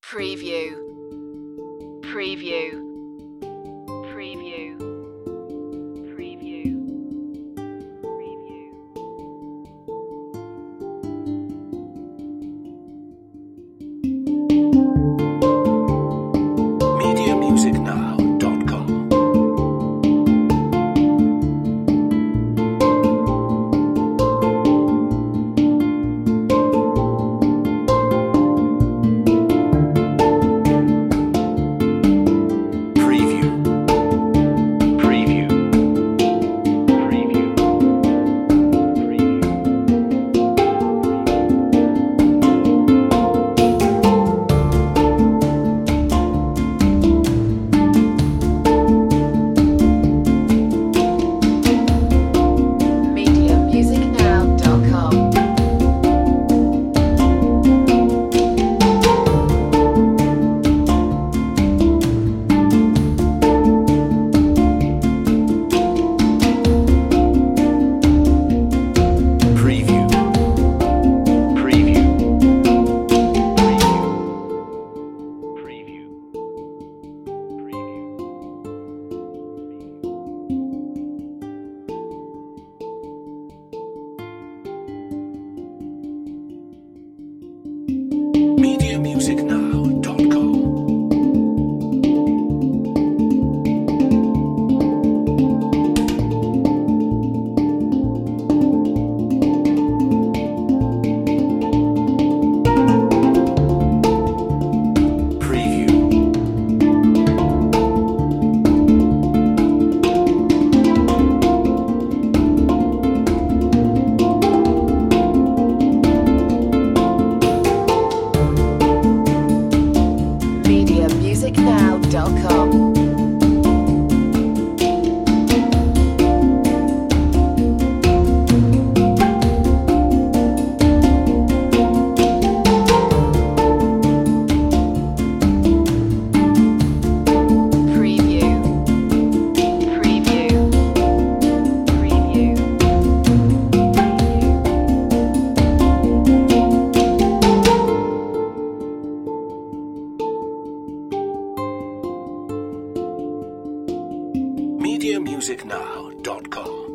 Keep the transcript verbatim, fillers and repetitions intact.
Preview. Preview. Preview. Preview. Preview. media music now dot com media music now dot com media music now dot com. Preview. Preview. Preview. media music now dot com